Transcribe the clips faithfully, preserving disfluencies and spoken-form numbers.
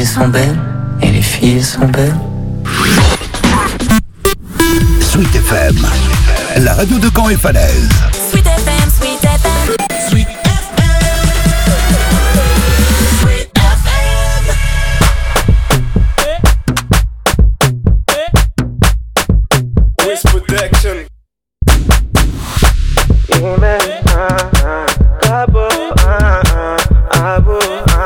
filles sont belles, et les filles sont belles. Sweet F M, la radio de Caen et Falaise. Sweet F M, Sweet F M. Sweet F M. Sweet F M. Wiz Protection. Yeah, man. Abo, abo,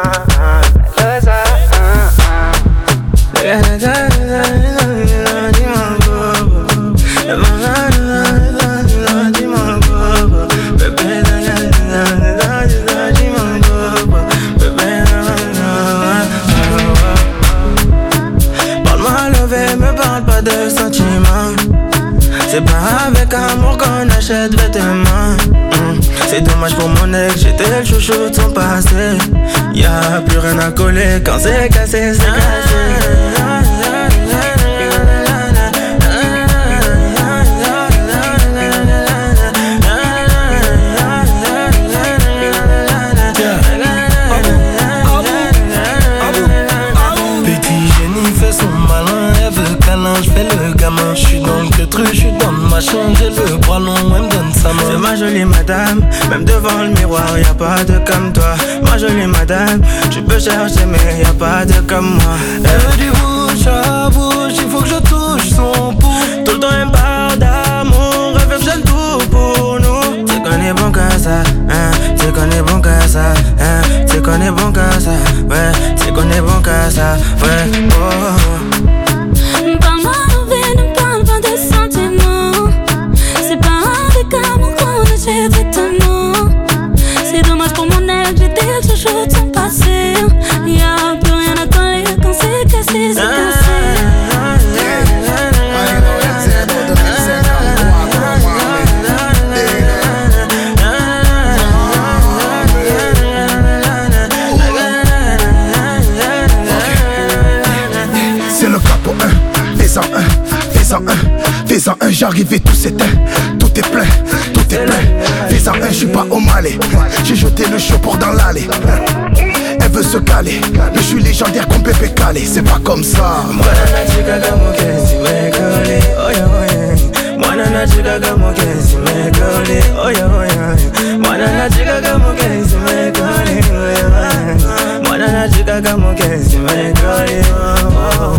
c'est pas avec amour qu'on achète vêtements. mmh. C'est dommage pour mon ex, j'étais le chouchou de son passé. Y'a plus rien à coller quand c'est cassé, c'est cassé. Je fais le gamin, je suis dans le queutru, je suis dans le machin, j'ai le bras long, elle me donne sa main. C'est ma jolie madame, même devant le miroir, y'a pas de comme toi. Ma jolie madame, tu peux chercher mais y'a pas de comme moi. Elle veut du bouche à bouche, il faut que je touche son pouls. Tout le temps elle me parle d'amour, elle veut que j'aime tout pour nous. Tu connais bon que ça, hein, tu connais bon que ça, hein, tu connais bon que ça, ouais, tu connais bon que ça, ouais, oh. Parle-moi d'envie, ne parle pas de sentiments. C'est pas avec amour qu'on achète vêtements. C'est dommage pour mon ex, j'étais le chouchou de son passé. Y'a plus rien à coller quand c'est cassé, c'est cassé. C'est le capot un, fais-en un, fais-en un, fais-en un, j'arrive et tout s'éteint, tout est plein, tout est plein. Fais-en un, j'suis pas au Malais, j'ai jeté le chaud pour dans l'allée. Elle veut se caler, mais je suis légendaire comme Pépé Calé, c'est pas comme ça. Mwana chica como que si me cole, oye oye. Mwana chica como que si me cole, oye oye. Mwana chica como que si me cole, oye oye. Mwana chica como que si me cole, oh.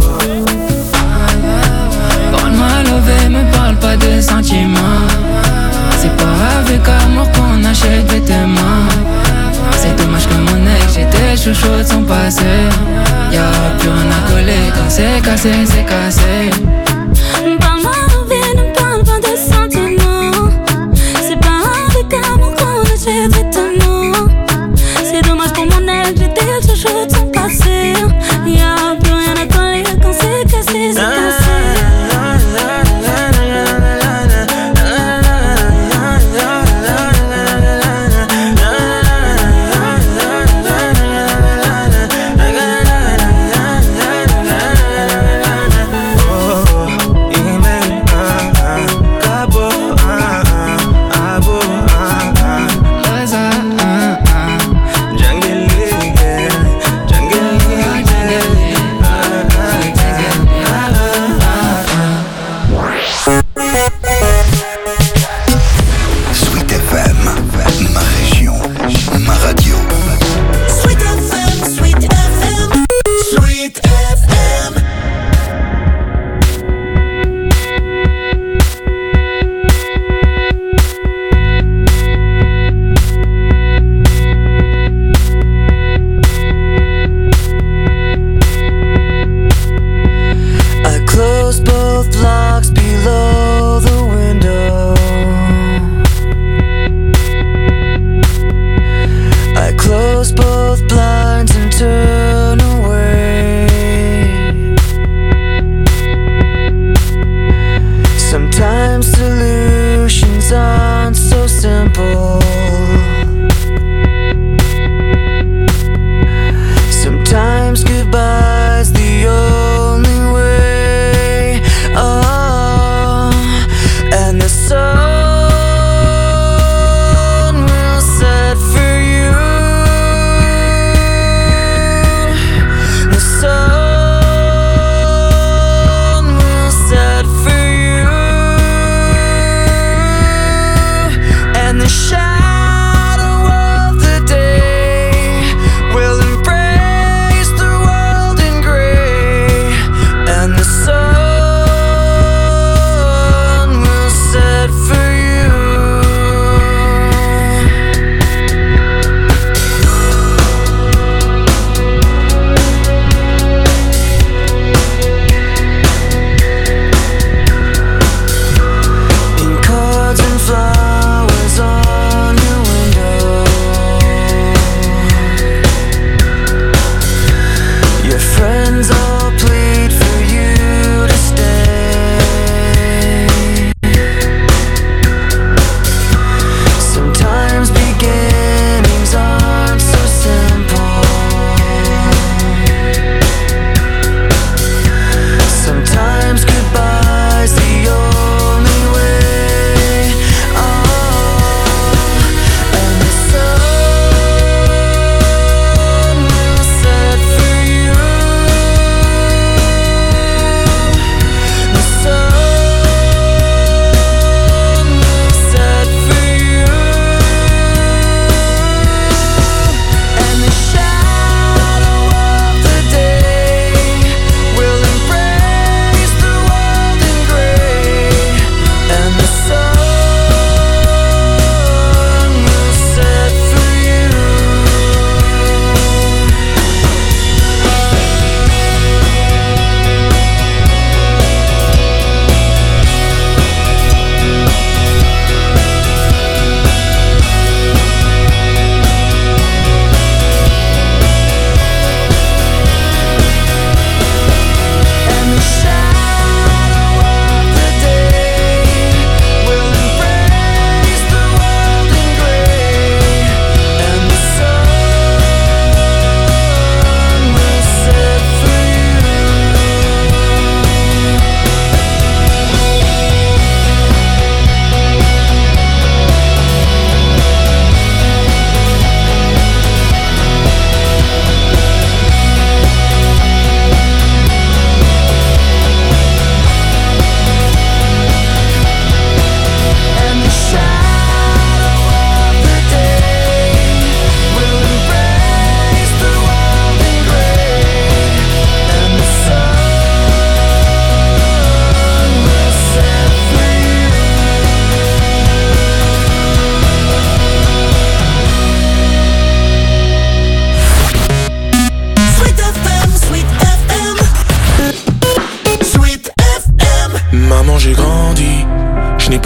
Parle-moi lové, me parle pas de sentiments. C'est pas avec amour qu'on achète vêtements. C'est dommage que mon ex, j'étais chouchou de son passé. Y'a plus rien à coller quand c'est cassé, c'est cassé. Parle-moi d'envie, ne parle pas de sentiments. C'est pas avec amour qu'on achète vêtements. C'est dommage pour mon ex, j'étais le chouchou de son passé. Y'a plus rien à coller quand c'est cassé, c'est cassé.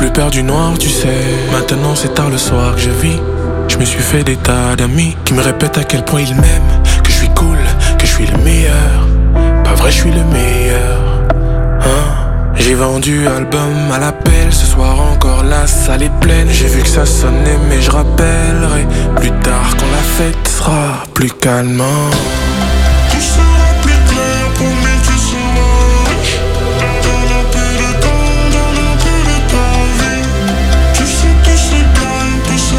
plus peur du noir, tu sais. Maintenant c'est tard le soir que je vis. Je me suis fait des tas d'amis qui me répètent à quel point ils m'aiment, que je suis cool, que je suis le meilleur. Pas vrai, je suis le meilleur, hein. J'ai vendu album à l'appel, ce soir encore la salle est pleine. J'ai vu que ça sonnait mais je rappellerai plus tard quand la fête sera plus calmant. Tout sera plus clair pour mes tu seras riche. Donne un peu de temps, donne un peu de ta vie. Tu sais tout se gagne, tout se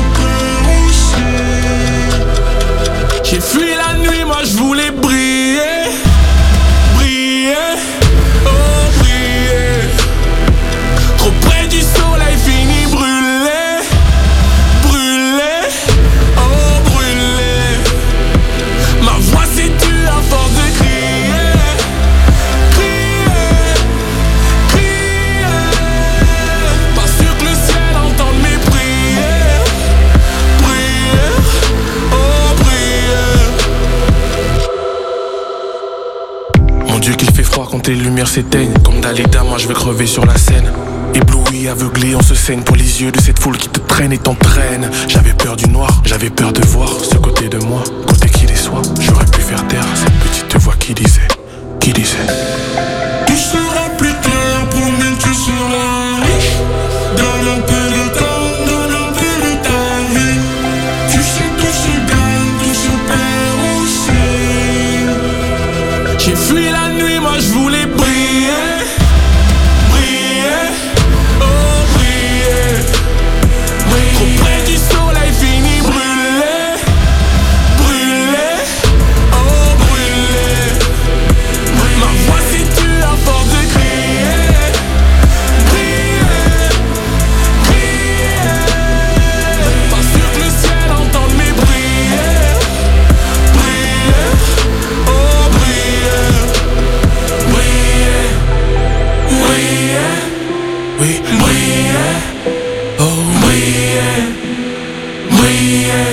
perd aussi. J'ai fui la nuit, moi je voulais briller. Briller, oh briller. Trop près du soleil, fini brûlé. Brûlé, oh brûlé. Ma voix s'est tue à force de crier. Crier, crier. Pas sûr que le ciel entende mes prières. Prières, oh prières. Mon Dieu qu'il fait froid quand les lumières s'éteignent. Comme Dalida, moi je veux crever sur la scène. Ébloui, aveuglé, on se saigne pour les yeux de cette foule qui te traîne et t'entraîne. J'avais peur du noir, j'avais peur de voir ce côté de moi, côté qui déçoit. J'aurais pu faire taire cette petite voix qui disait, qui disait. Tout sera plus clair pour mes tu seras riche. Donne un peu de temps, donne un peu de ta vie. Tu sais tout se gagne, tout se perd aussi. J'ai fui la nuit, moi je voulais briller. Briller, oh briller. Trop près du soleil, fini brûlé. Brûlé, oh brûlé. Ma voix s'est tue à force de crier. Crier, crier. Pas sûr que le ciel entende mes prières. Prières, oh prières. Briller, briller. Oui, briller, oh briller, briller.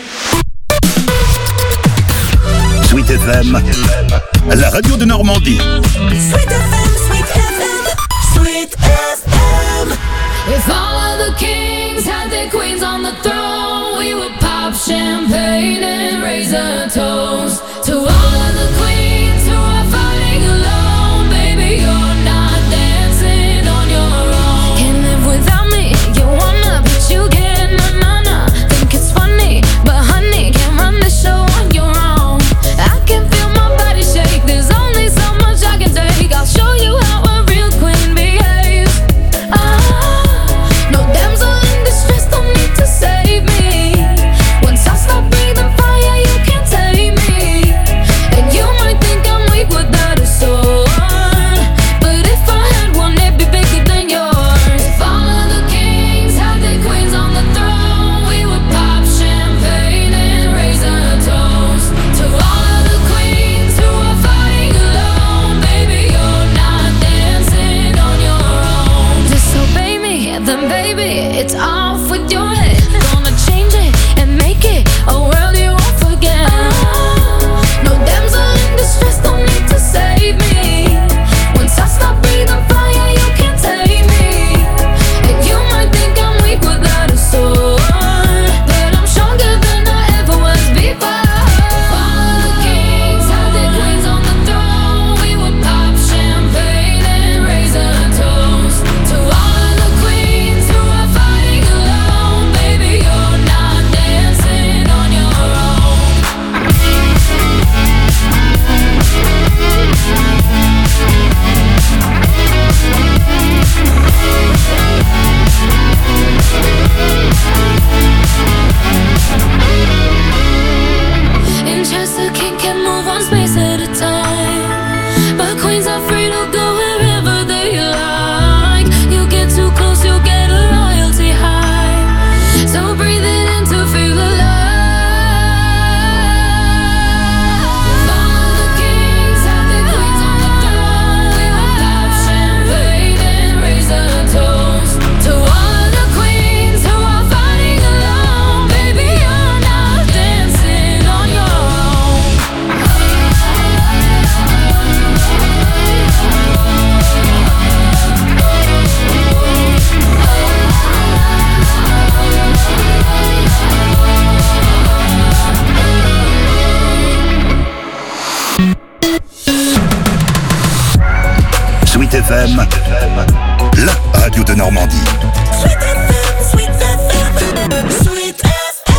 Sweet F M, la radio de Normandie. Sweet F M, Sweet F M, Sweet F M. If all of the kings had their queens on the throne, we would pop champagne and raise a toast to all of the queens who are fighting alone. Baby, you're not dancing on your own. Can't live without me, you wanna, but you can't, na na na. Think it's funny, but honey, can't run the show on your own. I can feel my body shake, there's only so much I can take. I'll show you how a real queen behaves. Ah, no damsel in distress, don't need to save me. Once I stop breathing fire, you can't take me. And you Sweet F M, la radio de Normandie. Sweet F M, Sweet F M, Sweet F M.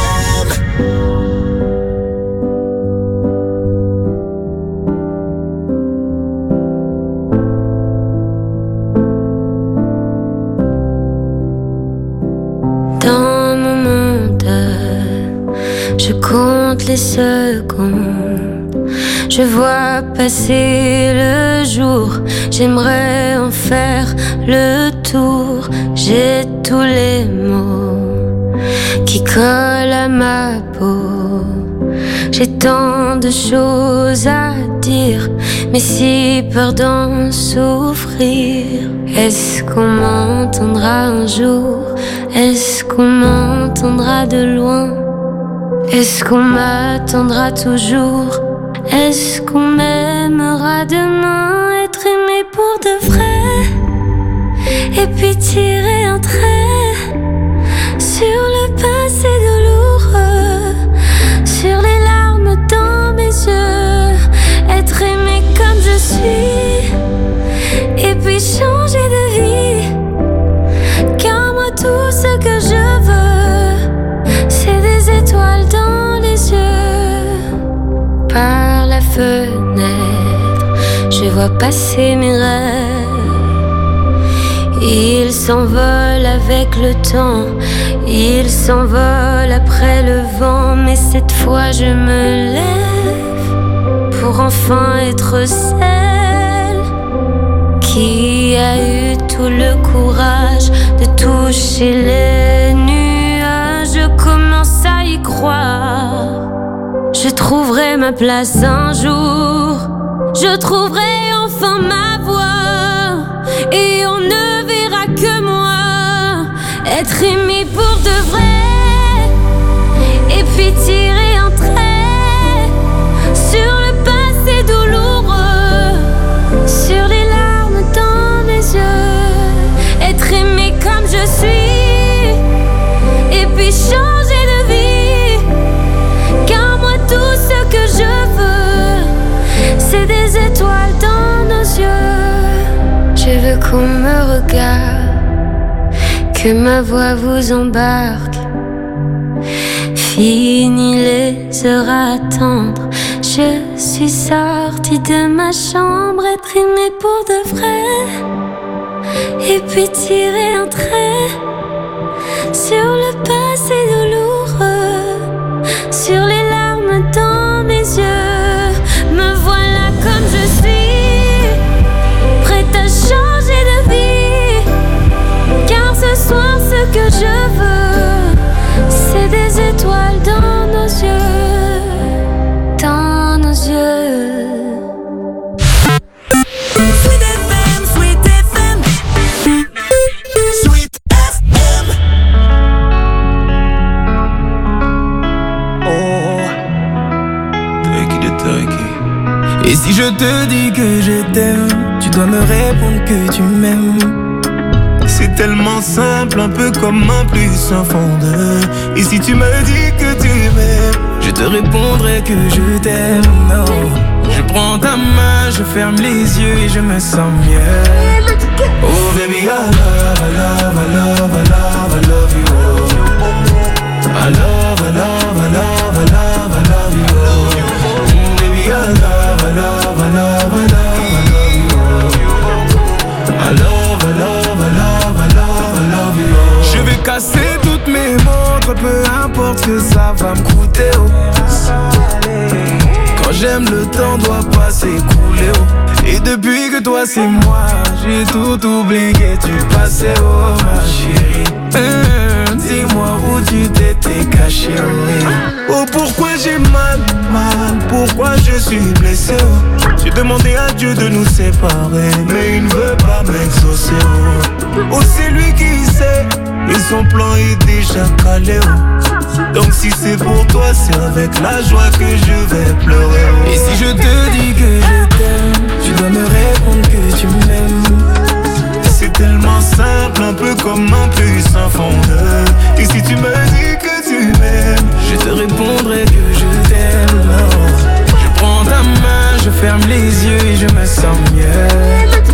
Dans mon monde, je compte les secondes. Je vois passer le jour. J'aimerais en faire le tour. J'ai tous les mots qui collent à ma peau. J'ai tant de choses à dire, mais si peur d'en souffrir. Est-ce qu'on m'entendra un jour? Est-ce qu'on m'entendra de loin? Est-ce qu'on m'attendra toujours? Est-ce qu'on m'aimera demain? Être aimé pour de vrai, et puis tirer un trait sur le passé douloureux, sur les larmes dans mes yeux. Être aimé comme je suis, et puis changer de vie. Car moi tout ce que je veux, c'est des étoiles dans les yeux. Par la fenêtre, je vois passer mes rêves. Ils s'envolent avec le temps, ils s'envolent après le vent. Mais cette fois je me lève pour enfin être celle qui a eu tout le courage de toucher les nuages. Je commence à y croire. Je trouverai ma place un jour. Je trouverai enfin ma voie, et on ne verra que moi. Être aimé pour de vrai, et puis tirer un trait sur le passé douloureux, sur les larmes dans mes yeux. Être aimé comme je suis, et puis changer de vie. Car moi tout ce que je veux, c'est des étoiles dans nos yeux. Je veux qu'on me regarde, que ma voix vous embarque. Fini les heures à attendre, je suis sortie de ma chambre. Être aimée pour de vrai, et puis tirer un trait sur le passé douloureux, sur les larmes dans mes yeux. Me voilà comme je suis, prête à changer de vie. Car ce soir ce que je veux, c'est des étoiles dans nos yeux, dans nos yeux. Sweet F M, Sweet F M, Sweet F M. Oh, Turkey de Turkey. Et si je te dis que je t'aime, tu dois me répondre que tu m'aimes. C'est tellement simple, un peu comme un plus un fond de. Et si tu me dis que tu m'aimes, je te répondrai que je t'aime. Non, je prends ta main, je ferme les yeux et je me sens mieux. Oh baby, I love, I love, I love, I love, I love you. Oh. I love, I love, I love, I love, I love you. Oh. Mm, baby, I love, I love, I love, I love, I love you. Oh. I love, I love, I love, I love, I love you. Oh. Je vais casser toutes mes montres, peu importe ce que ça va me coûter. Oh. Quand j'aime, le temps doit pas s'écouler. Oh. Et depuis que toi c'est moi, j'ai tout oublié, tu passais, oh ma chérie. Mmh, dis-moi où tu t'étais caché, oh. Oh pourquoi j'ai mal, mal, pourquoi je suis blessé, oh. J'ai demandé à Dieu de nous séparer, mais il ne veut pas m'exaucer, oh. Oh c'est lui qui sait, et son plan est déjà calé, oh. Donc si c'est pour toi, c'est avec la joie que je vais pleurer, oh. Et si je te dis que je t'aime, tu dois me répondre que tu m'aimes. C'est tellement simple, un peu comme un plus un fondeur. Et si tu me dis que tu m'aimes, je te répondrai que je t'aime. Je prends ta main, je ferme les yeux et je me sens mieux. Oh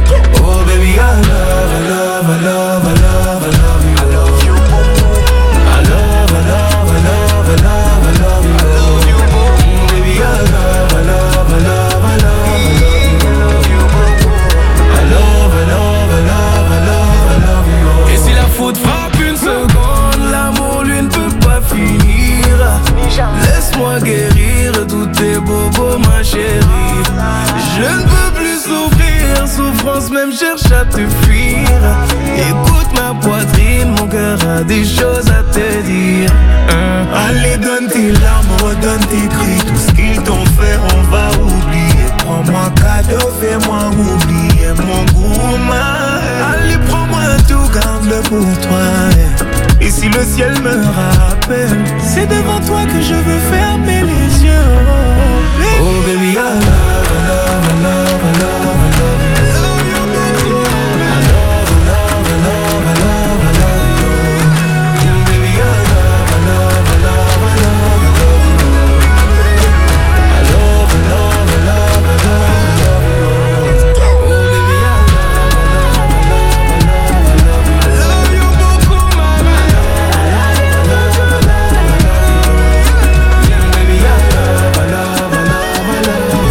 Oh baby, I love, I love, I love, I love, I love you. I love you. I love, I love, I love, I love, I love you. I love you. Baby, I love, I love, I love, I love, I love you. I love, I love, I love, I love, I love you. Et si la faute frappe une seconde, l'amour lui ne peut pas finir. Laisse-moi guérir tous tes bobos, ma chérie. Je ne peux plus souffrir, souffrance même cherche à te fuir. Écoute ma poitrine, mon cœur a des choses à te dire. hein. Allez, donne tes larmes, redonne tes cris. Tout ce qu'ils t'ont fait, on va oublier. Prends-moi cadeau, fais-moi oublier mon goût, ma. Allez, prends-moi tout, garde-le pour toi. Et si le ciel me rappelle, c'est devant toi que je veux fermer les yeux. Oh baby, I love, I love, I love, I love, I love you. I love you, baby. I love, I love, I love, I love, I love you. Baby, I love, I love, I love, I love, I love you. I love, I love, I love, I love, I love you. Oh baby, I love, I love, I love, I love, I love you. I love you beaucoup, mama. I love, I love, I love, I love you. Baby, I love, I love, I love, I love you.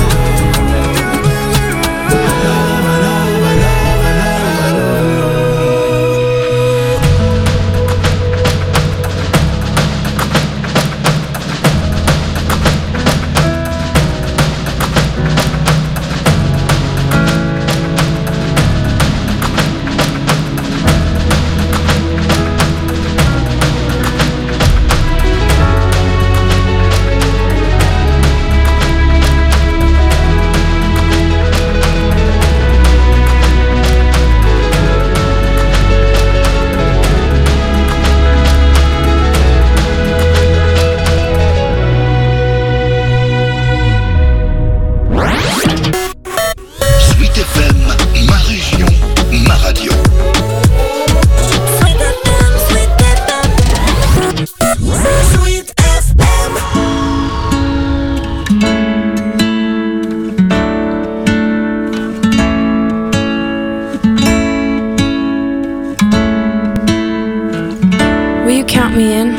Sweet F M, ma région, ma radio. Sweet F M, Sweet F M. Sweet F M. Will you count me in?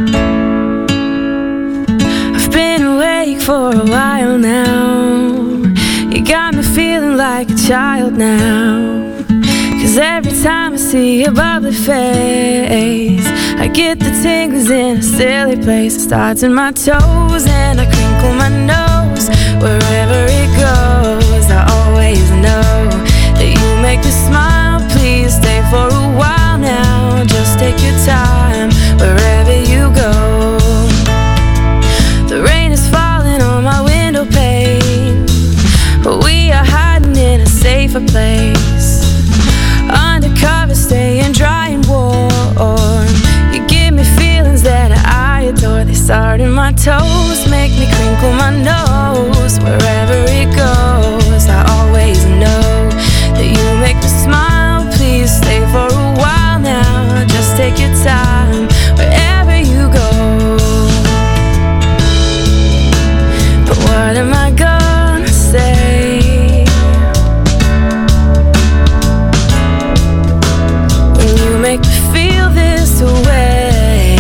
I've been awake for a while now. You got me feeling like a child now. Cause every time I see your bubbly face, I get the tingles in a silly place. It starts in my toes and I crinkle my nose. Wherever it goes, I always know that you make me smile. Please stay for a while now. Just take your time wherever you go. The rain is falling on my window pane, but we are hiding in a safer place. Undercover, staying dry and warm. You give me feelings that I adore. They start in my toes, make me crinkle my nose. Wherever it goes, I always know that you make me smile. Please stay for a while now. Just take your time wherever you go. But what am I gonna say when you make me feel this way?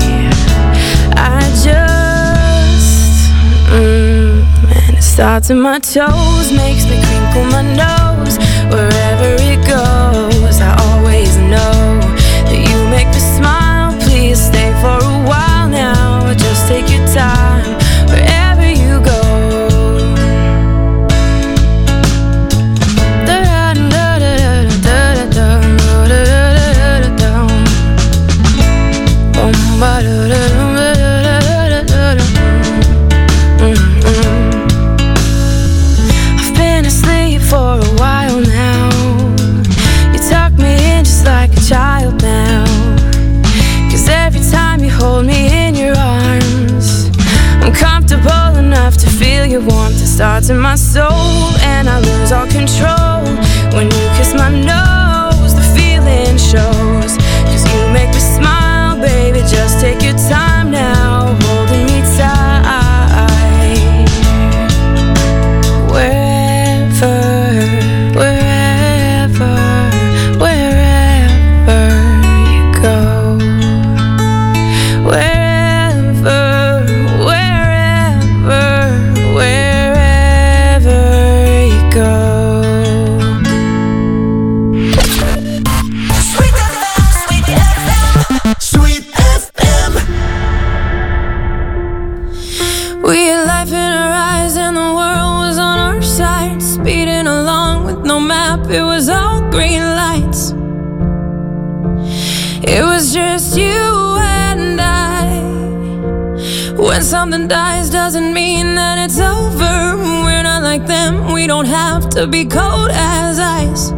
I just, mm, and it starts in my toes, makes me crinkle my nose. Wherever it goes, I always know that you make me smile. Please stay for a while now. Just take your time wherever you go. I've been asleep for a while now. You tuck me in just like a child now. Cause every time you hold me in your arms, I'm comfortable enough to feel your warmth. It starts in my soul and I lose all control. When you kiss my nose, the feeling shows. Cause you make me smile, baby. Just take your time now, holding me tight. Wherever, wherever road, no map, it was all green lights. It was just you and I. When something dies doesn't mean that it's over. We're not like them, we don't have to be cold as ice.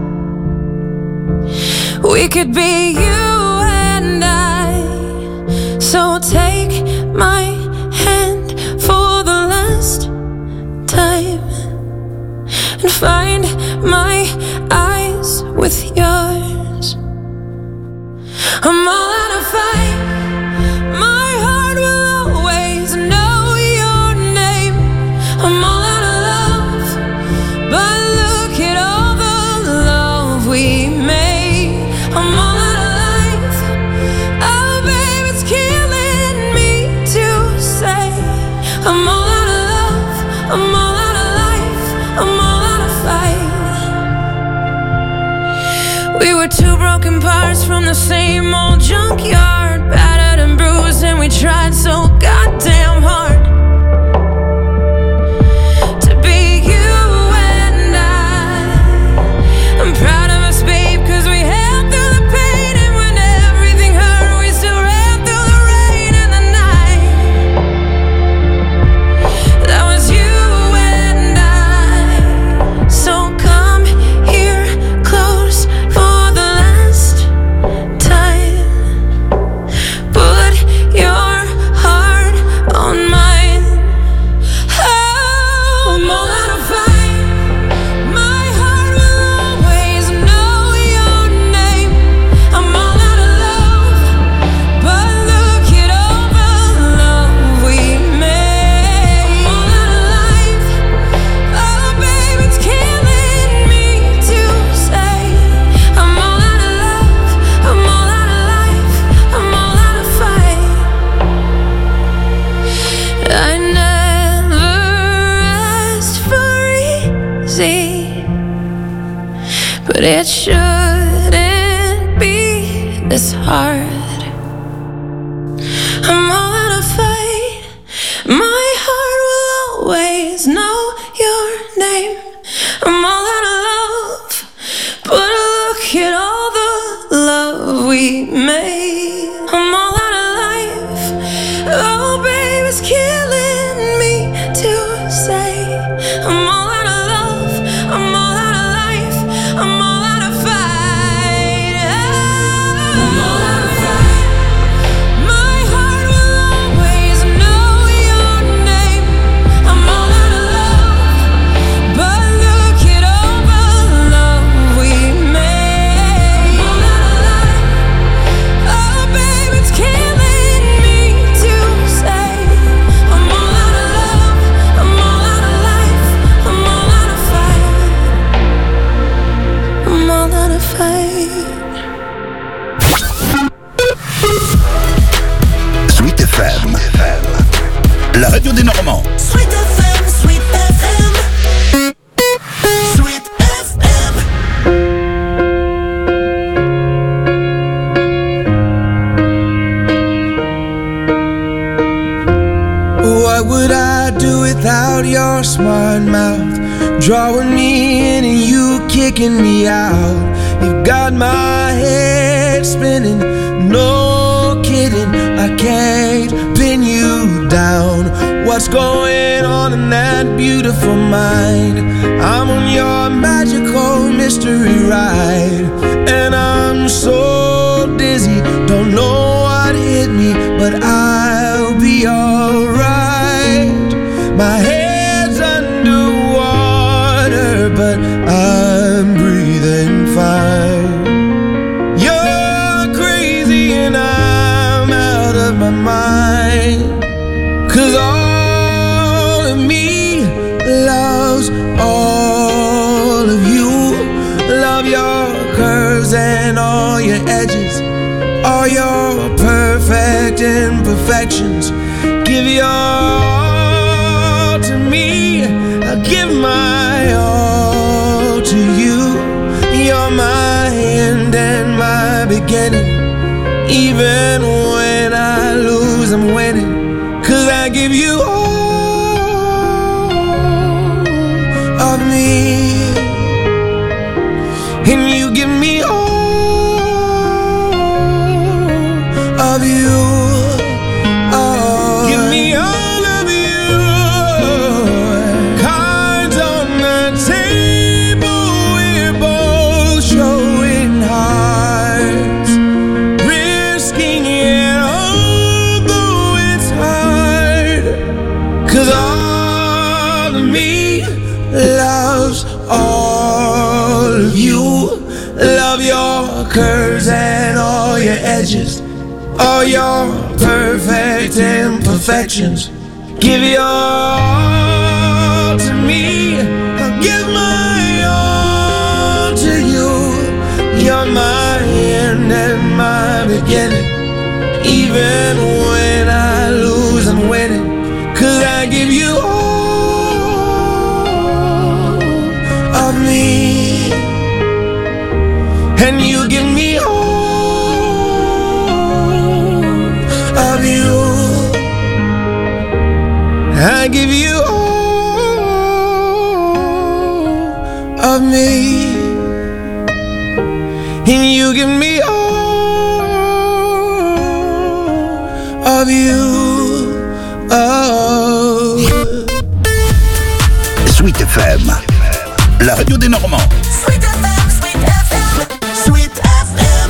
We could be you and I. So take my hand for the last time and find my eyes with yours. I'm all out of fight. My heart will always know your name. I'm all out of love, but look at all the love we made. I'm all out of life. Oh, babe, it's killing me to say. I'm all out of love. I'm all out of life. I'm all out of fight. We were two broken parts from the same old junkyard, battered and bruised, and we tried so goddamn hard to be you and I. I'm proud of us, babe, cause we held through the pain, and when everything hurt, we still ran through the rain and the night. That was you and I. So come here close for the last time. Put your heart on mine. Oh, I'm all out of fight. My heart will always know your name. I'm all out of love, but look at all the love we made. I'm all out of life. Oh, babe, it's killing me to say. I'm all out of love. I'm all out of life. I'm all out of fight. I never asked for easy, but it shouldn't be this hard. I'm all out of fight. My heart will always know your name. I'm all out of love, but look at all the love we made. I'm all out of life. Oh, babe, it's killing me to say. I'm all out of love. I'm all out of life. I'm all out of fight. I'm all out of fight. My heart will always know your name. I'm all out of love, but look at all the love we made. I'm all out of life. Oh, babe, it's killing me to say. I'm all out of love. I'm all out of life. I'm all out of fight. I'm all out of fight. Sweet F M, la radio des Normands. Sweet F M, Sweet F M. Sweet F M. What would I do without your smart mouth? Drawing me in and you kicking me out. You've got my head spinning, no kidding. I can't pin you down. What's going on in that beautiful mind? I'm on your magical mystery ride, and I'm so dizzy, don't know what hit me, but I'll be alright. My head's underwater, but I'm breathing fine. You're crazy and I'm out of my mind, 'cause all of me loves all of you. Love your curves and all your edges, all your perfect imperfections. Give your all to me, I give my all to you. You're my end and my beginning. Even when I lose, I'm winning, 'cause I give you all of me. all of you. Love your curves and all your edges, all your perfect imperfections. Give your all to me, I'll give my all to you. You're my end and my beginning. Even when I lose, I'm winning. Cause I give you all of me, and you give me all of you. I give you all of me, and you give me all of you. Oh. Sweet F M, la radio des Normands. Sweet F M, Sweet F M, Sweet F M.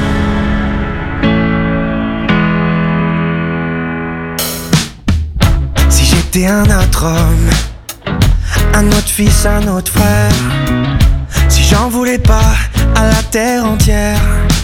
Si j'étais un autre homme, un autre fils, un autre frère, si j'en voulais pas à la terre entière,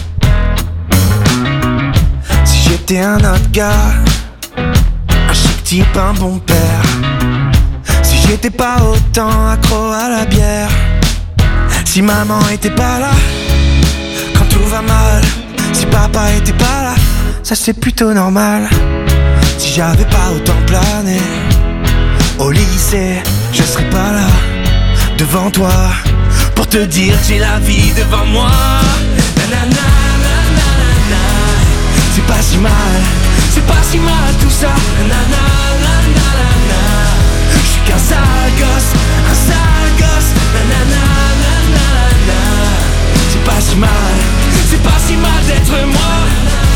si j'étais un autre gars, un chic type, un bon père, si j'étais pas autant accro à la bière, si maman était pas là quand tout va mal, si papa était pas là, ça c'est plutôt normal. Si j'avais pas autant plané au lycée, je serais pas là devant toi pour te dire que j'ai la vie devant moi. Nanana, nanana, c'est pas si mal, c'est pas si mal tout ça. Nanana, nanana, je suis qu'un sale gosse, un sale gosse. Nanana, nanana, c'est pas si mal, c'est pas si mal d'être moi.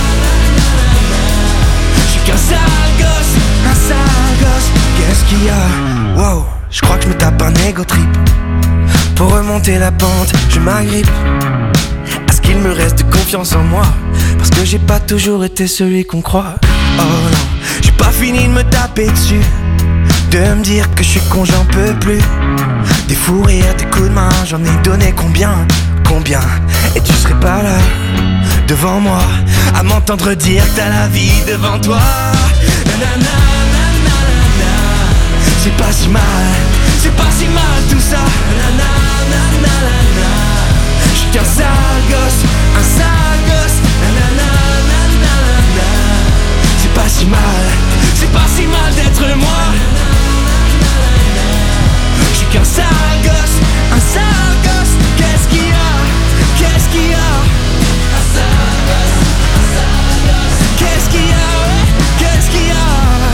Qu'un sale gosse, un sale gosse. Qu'est-ce qu'il y a? Wow, je crois que je me tape un ego trip. Pour remonter la pente, je m'agrippe à ce qu'il me reste de confiance en moi, parce que j'ai pas toujours été celui qu'on croit. Oh non, j'ai pas fini de me taper dessus, de me dire que je suis con, j'en peux plus. Des fous rires, des coups de main, j'en ai donné combien, combien. Et tu serais pas là devant moi à m'entendre dire que t'as la vie devant toi. Nanana, nanana, c'est pas si mal, c'est pas si mal tout ça. Nanana, nanana, je suis qu'un sale gosse, un sale gosse. Nanana, nanana, c'est pas si mal, c'est pas si mal d'être moi. Je suis qu'un sale gosse, un sale gosse. Qu'est-ce qu'il y a? Qu'est-ce qu'il y a? Qu'est-ce qu'il y a, ouais? Qu'est-ce qu'il y a?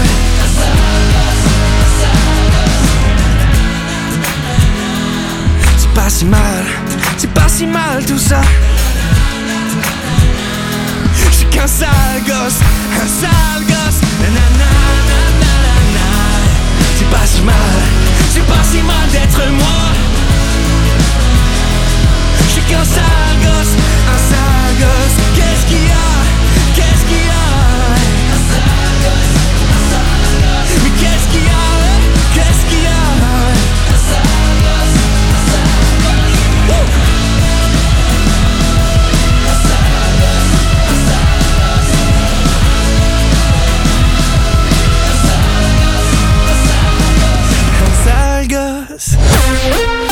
C'est pas si mal, c'est pas si mal tout ça. Je suis qu'un sale gosse, un sale gosse. Nanana, nanana, c'est pas si mal, c'est pas si mal d'être moi. Je suis qu'un sale gosse, un sale gosse. Qu'est-ce qu'il y a? Qu'est-ce qu'il y a? Un sale gosse, un sale gosse. Mais qu'est-ce qu'il y a? Qu'est-ce qu'il y a? Un sale gosse, un sale gosse. Un sale gosse, un sale gosse. Un sale gosse, un sale gosse.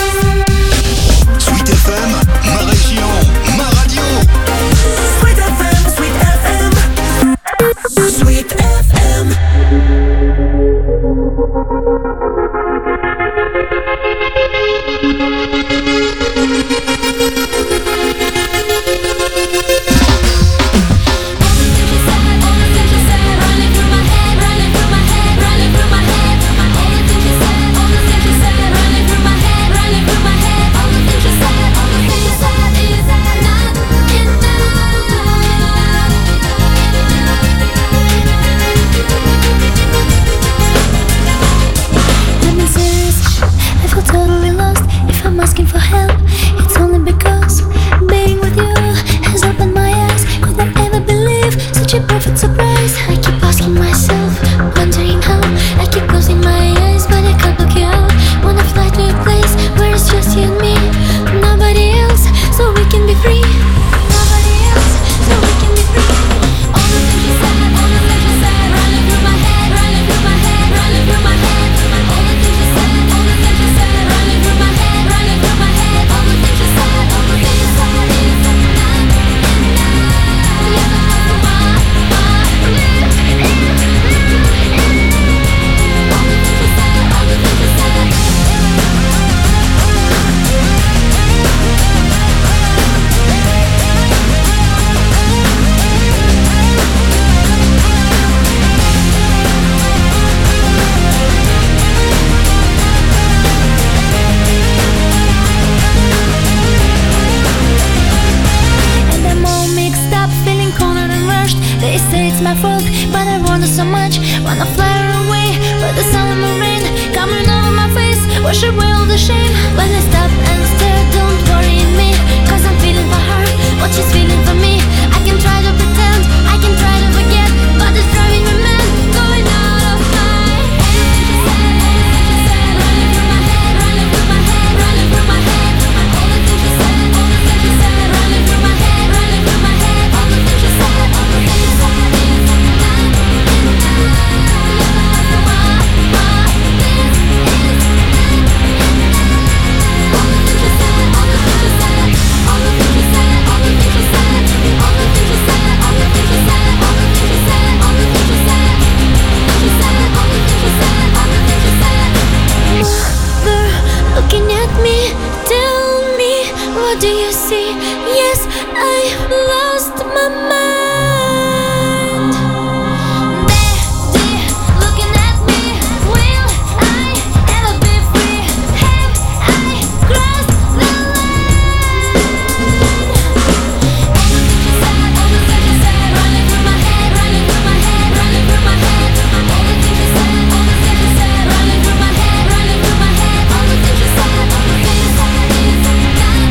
wash away all the shame. When I stop and stare, don't worry me, cause I'm feeling for her what she's feeling for me. I can try to pretend, I can try to forget, but it's driving me mad, going out of my head. Running through my head, running through my head, running through my head. All the things she said, all the things she said, running through my head, running through my head. All the things she said, all the things she said. Looking at me, tell me, what do you see? Yes, I lost my mind. Daddy, looking at me, will I ever be free? Have I crossed the line? All the things you said, all the things you said, running through my head, running through my head, running through my head. All the things you said, all the things you said, running through my head, running through my head. All the things you said, all the things you said, is not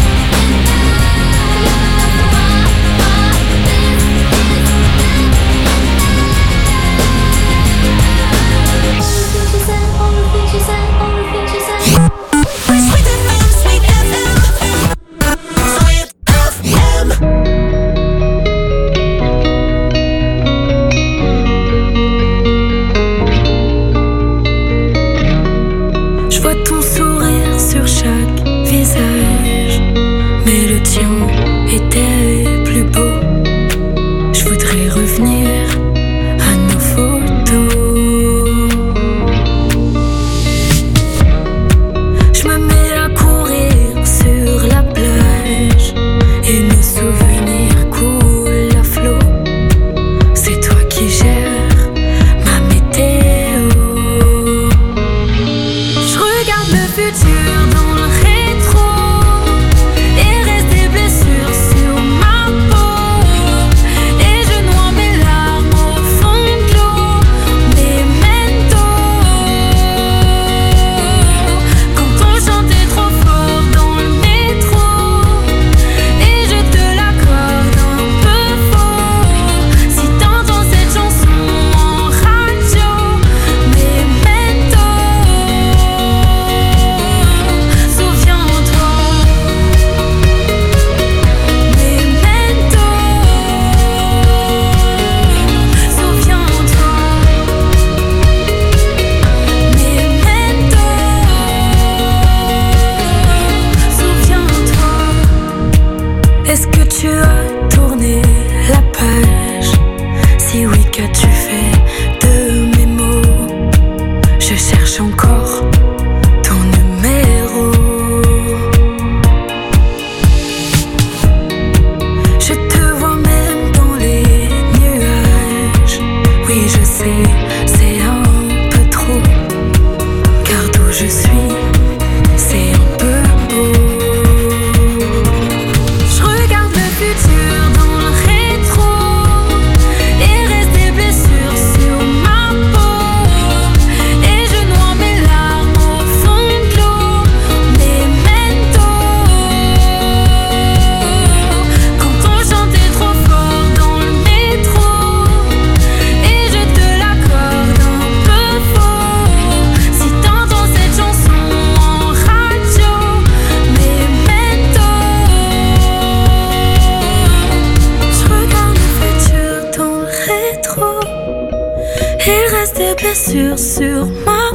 blessures sur ma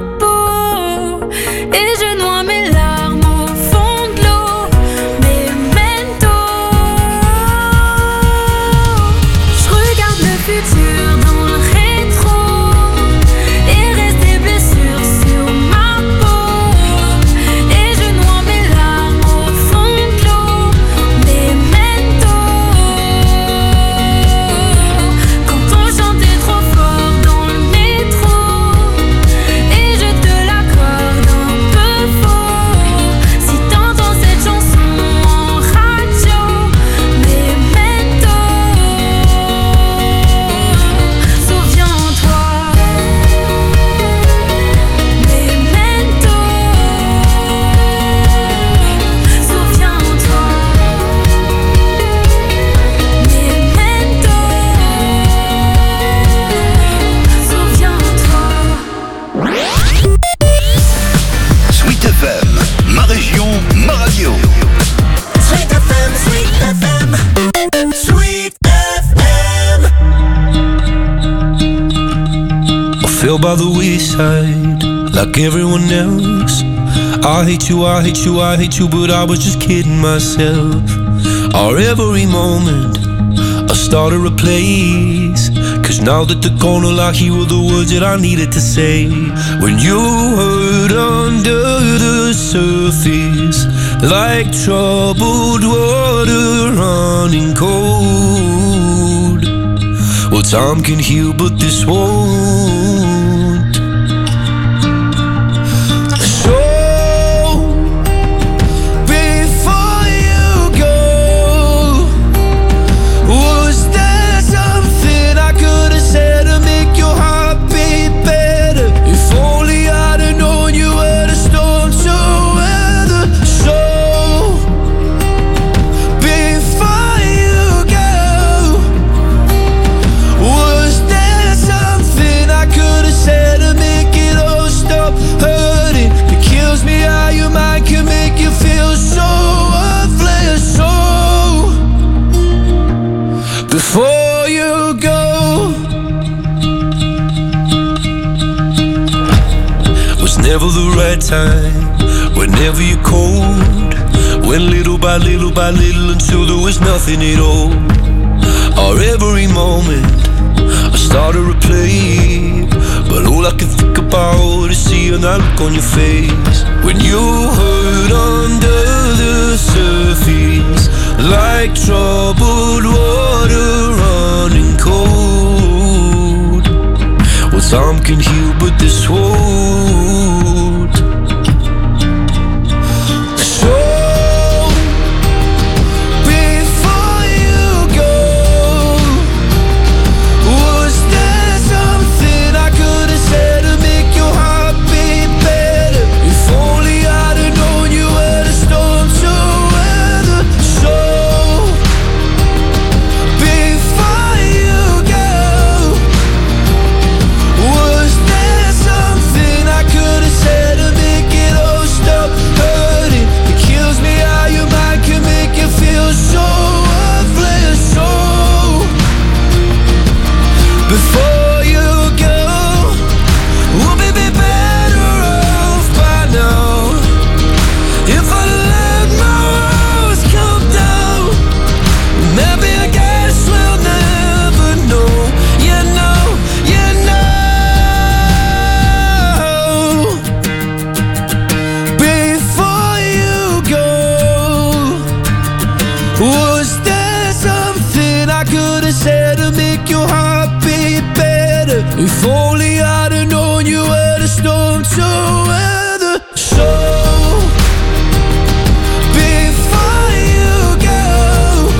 peau et je noie mes larmes au fond de l'eau. Memento, je regarde le futur dans le rétro et reste des blessures sur ma peau et je noie mes larmes au fond de l'eau. Memento, quand on chantait trop fort dans le métro fell by the wayside like everyone else. I hate you, I hate you, I hate you, but I was just kidding myself. Our every moment I started a place, cause now that they're gone, all I hear were the words that I needed to say. When you hurt under the surface, like troubled water running cold. Well, time can heal, but this won't. So, before you go, was there something I could have said to make your heart beat better? If only I'd have known you were the storm to weather. So, before you go, was there something I could have said to make it all stop hurting? It kills me how your mind can make you feel so worthless. So, before you go, was never the right time, whenever you're cold. Went little by little by little until there was nothing at all. Our every moment I started to replay, but all I can think about is seeing that look on your face. When you hurt under the surface, like troubled water running cold. Well, time can heal, but this won't. So, before you go, was there something I could have said to make your heart beat better? If only I'd have known you were the storm to weather. So, before you go, was there something I could have said to make it all stop hurting? It kills me how your mind can make you feel so worthless. So, before you go, we'll be be better off by now. If I let my walls come down, maybe I guess we'll never know. You know, you know. Before you go, was there something I could have said to make your heart beat better? If only I'd have known you were the storm to weather. So, before you go,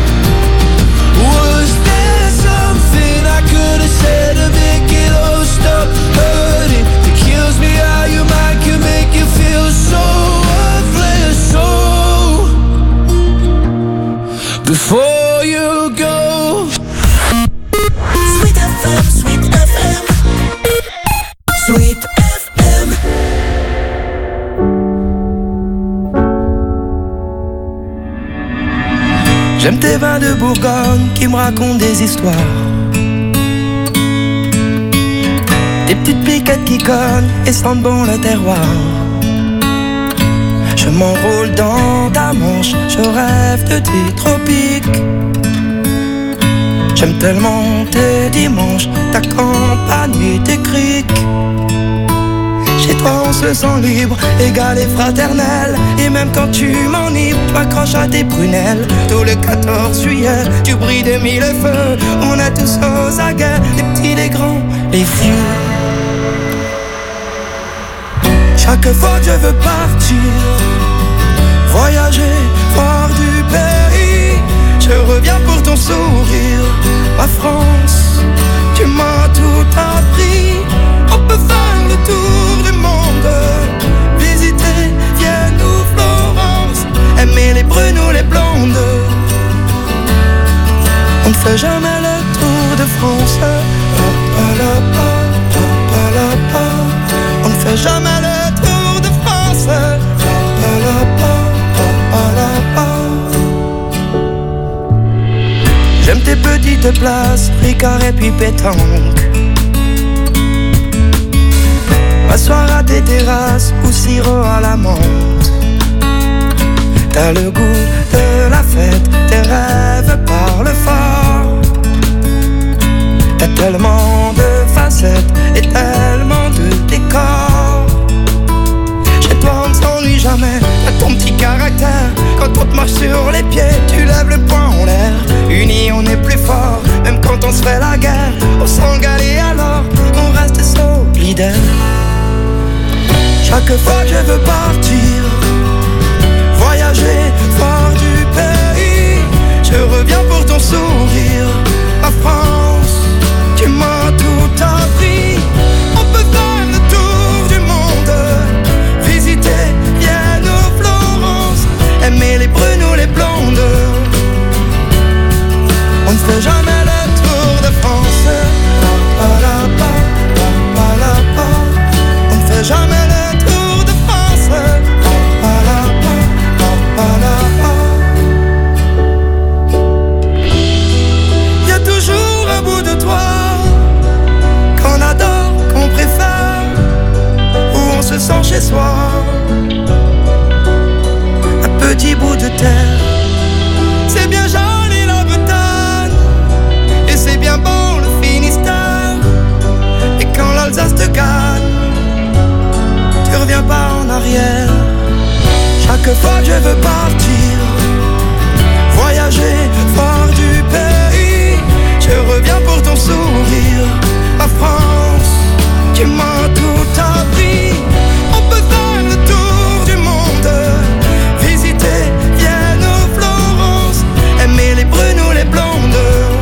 was there something I could have said to make it all stop hurting? It kills me how your mind can make you feel so worthless. So, before you go. Sweet F M, Sweet F M, Sweet F M. J'aime tes vins de Bourgogne qui me racontent des histoires. Des petites piquettes qui cognent et sentent bon le terroir. Je m'enroule dans ta manche, je rêve de tes tropiques. J'aime tellement tes dimanches, ta campagne et tes criques. Chez toi on se sent libre, égal et fraternel. Et même quand tu m'enivres, tu accroches à tes prunelles. Tout le quatorze juillet, tu brilles des mille feux. On est tous aux aguets, les petits, les grands, les vieux. Chaque fois que je veux partir, voyager, voir du pays, je reviens pour ton sourire. Ma France, tu m'as tout appris. On peut faire le tour du monde, visiter Vienne ou Florence, aimer les brunes ou les blondes. On ne fait jamais le tour de France. On ne fait jamais le tour de France. J'aime tes petites places, Ricard et puis pétanque. m'asseoir à des terrasses ou sirop à la menthe. T'as le goût de la fête, tes rêves parlent fort. T'as tellement de facettes et tellement de décors. Chez toi on ne s'ennuie jamais, t'as ton petit caractère. Quand on te marche sur les pieds, tu lèves le poing en l'air. Unis on est plus fort, même quand on se fait la guerre. On s'engale et alors, on reste solidaire. Chaque fois que je veux partir, voyager fort du pays, je reviens pour ton sourire. La France, tu m'as tout appris. On peut faire le tour du monde, visiter Vienne ou Florence, aimer les brunes ou les blondes. On ne fait jamais le tour de France. Pa, pa, la, pa, pa, pa, la, pa. On ne fait jamais le tour de France. Pa, pa, la, pa, pa, pa, la, pa. Y'a toujours un bout de toi qu'on adore, qu'on préfère, où on se sent chez soi. Un petit bout de terre, c'est bien joli la Bretagne, et c'est bien bon le Finistère. Et quand l'Alsace te gagne, tu reviens pas en arrière. Chaque fois que je veux partir, voyager fort du pays, je reviens pour ton sourire. La France, tu m'as tout appris. On peut faire le tour du monde, visiter Vienne ou Florence, aimer les brunes ou les blondes.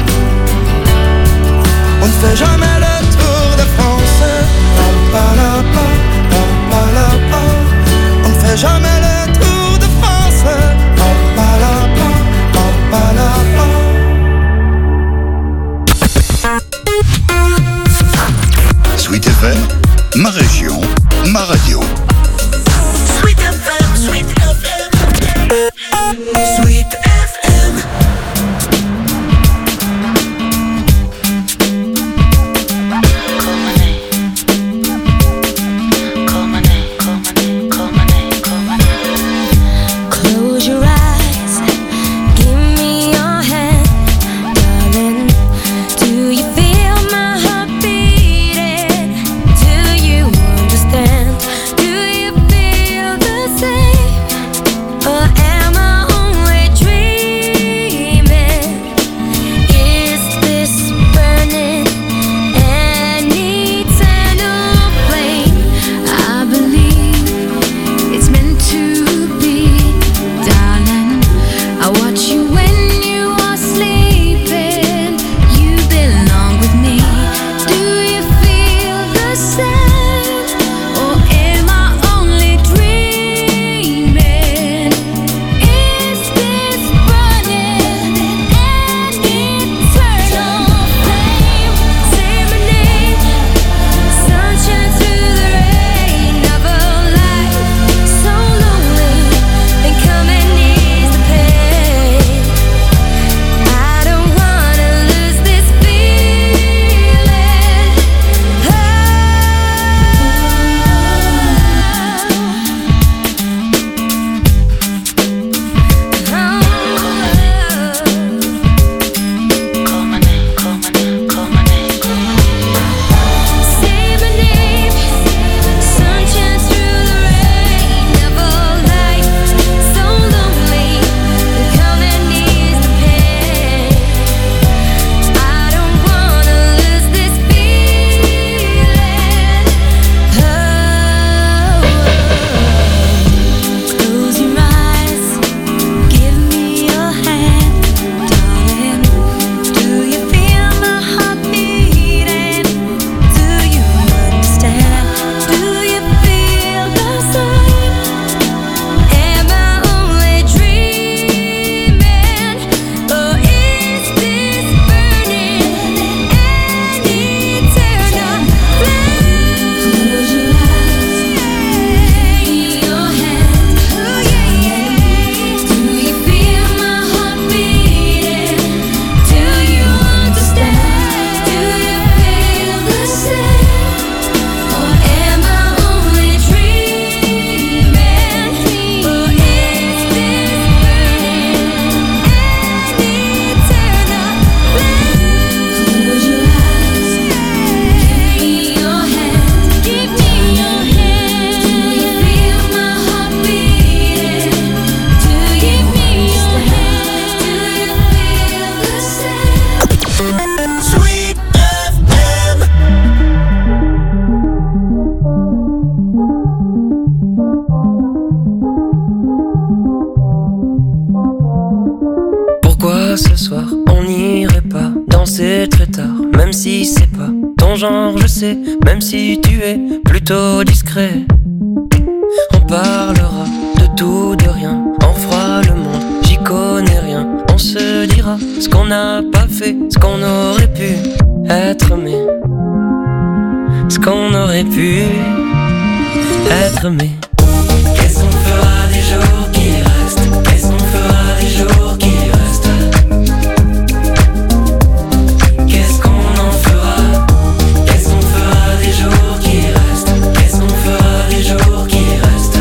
On ne fait jamais le tour de France. Pa, pa, la, pa, pa, pa, la, pa. On ne fait jamais le tour de France. danser très tard, même si c'est pas ton genre, je sais, même si tu es plutôt discret. On parlera de tout, de rien, on fera le monde, j'y connais rien. On se dira ce qu'on n'a pas fait, ce qu'on aurait pu être aimé, ce qu'on aurait pu être aimé. Qu'est-ce qu'on fera des jours qui restent? Qu'est-ce qu'on fera des jours qui restent? Qu'est-ce qu'on en fera? Qu'est-ce qu'on fera des jours qui restent? Qu'est-ce qu'on fera des jours qui restent?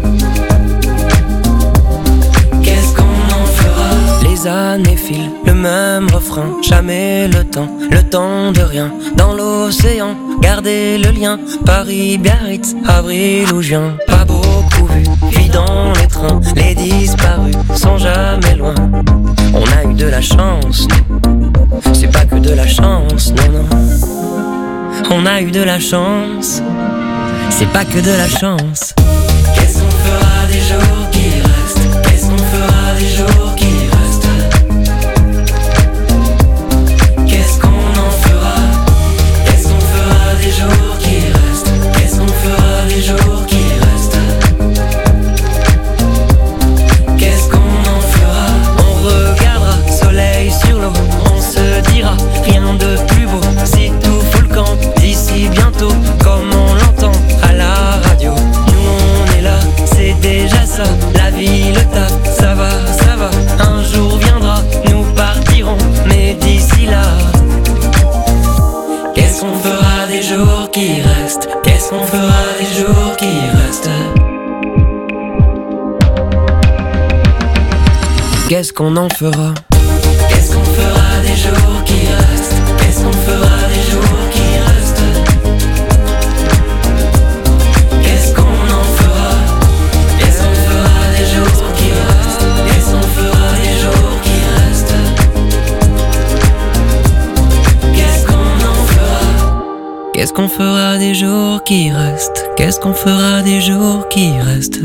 Qu'est-ce qu'on en fera? Les années filent, le même refrain, jamais le temps, le temps de rien. Dans l'océan, gardez le lien, Paris, Biarritz, avril ou juin. Pas beaucoup vu, vie dans les trains, les disparus sont jamais loin. On a eu de la chance, c'est pas que de la chance, non, non. On a eu de la chance, c'est pas que de la chance. Qu'est-ce qu'on fera des jours qui restent? Qu'est-ce qu'on fera des jours qui restent? Qu'est-ce qu'on en fera? Qu'est-ce qu'on fera des jours qui restent? Qu'est-ce qu'on fera des jours qui restent? Qu'est-ce qu'on en fera? On regardera soleil sur l'eau, on se dira rien de plus beau. Si tout fout le camp d'ici bientôt, comme on l'entend à la radio. Nous on est là, c'est déjà ça. La vie, le taf, ça va, ça va. Un jour viendra, nous partirons, mais d'ici là, qu'est-ce qu'on fera des jours qui restent? Qu'est-ce qu'on fera des jours qui restent? Qu'est-ce qu'on en fera? Qu'est-ce qu'on fera des jours qui restent? Qu'est-ce qu'on fera des jours qui restent? Qu'est-ce qu'on en fera? Qu'est-ce qu'on fera des jours qui restent? Qu'est-ce qu'on fera des jours qui restent? Qu'est-ce qu'on en fera? Qu'est-ce qu'on fera des jours qui restent? Qu'est-ce qu'on fera des jours qui restent?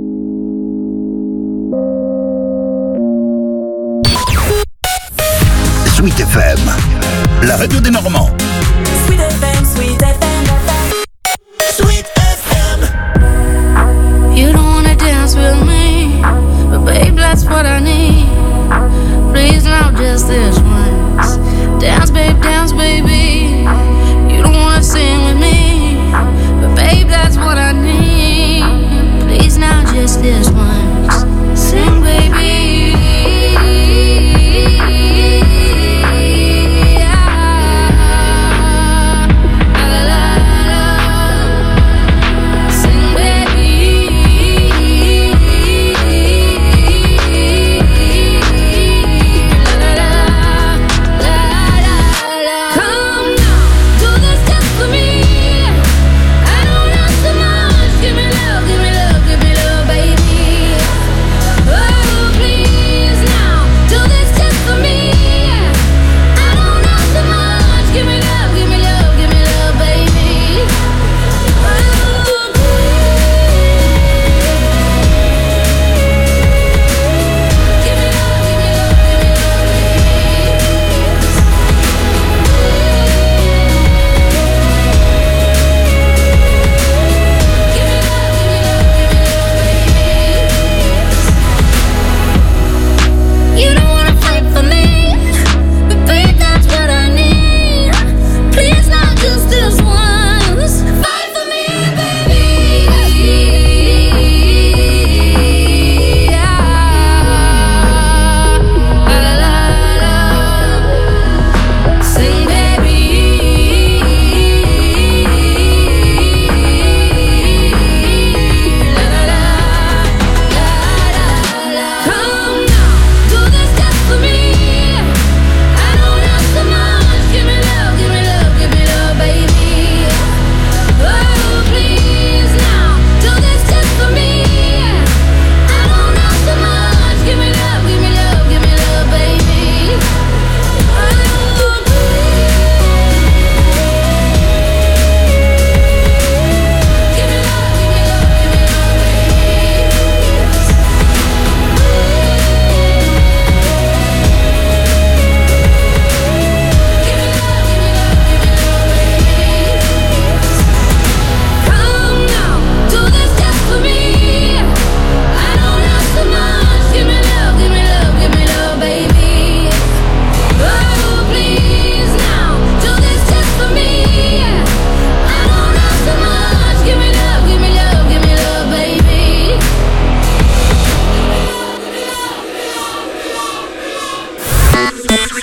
Sweet F M, la radio des Normands. Sweet F M, Sweet F M, Sweet F M. You don't wanna dance with me, but babe, that's what I need. Please now just this once. Dance, babe, dance, baby. You don't wanna sing with me, but babe, that's what I need. Please now just this once. Sing, baby.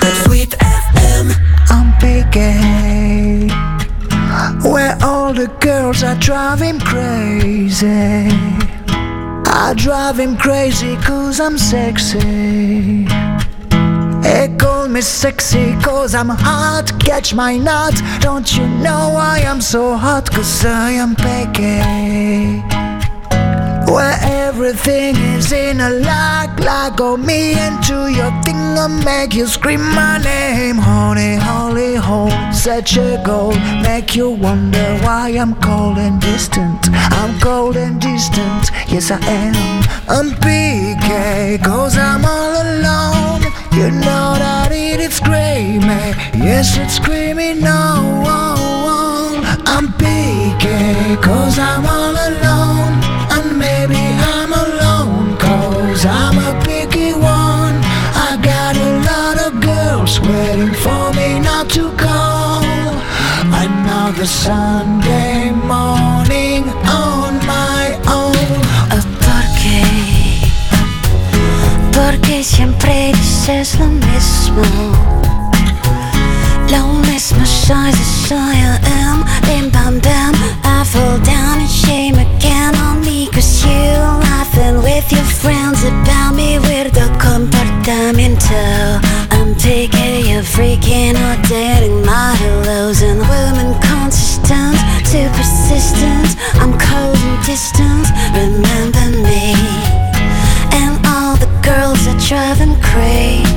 Sweet F M. I'm picky, where all the girls are driving crazy. I drive him crazy cause I'm sexy. They call me sexy cause I'm hot. Catch my nut. Don't you know I am so hot? Cause I am picky, where everything is in a lock. Like go me into your thing and make you scream my name. Honey, holy hole, such a goal. Make you wonder why I'm cold and distant. I'm cold and distant, yes I am. I'm P K, cause I'm all alone. You know that it is screaming, yes it's screaming no. I'm P K, cause I'm all alone. And maybe I'm alone, cause I'm a picky one. I got a lot of girls waiting for me not to call. Another Sunday morning on my own. Oh, ¿por qué? Porque siempre dices lo mismo. Lo mismo soy, soy I am. Bim bam bam, I fall down and shame again on me. Cause you laughing with your friends about me. Weirdo comportamiento. I'm taking you freaking out, dating my hellos. And women consistent, too persistent. I'm cold and distant, remember me. And all the girls that drive them crazy.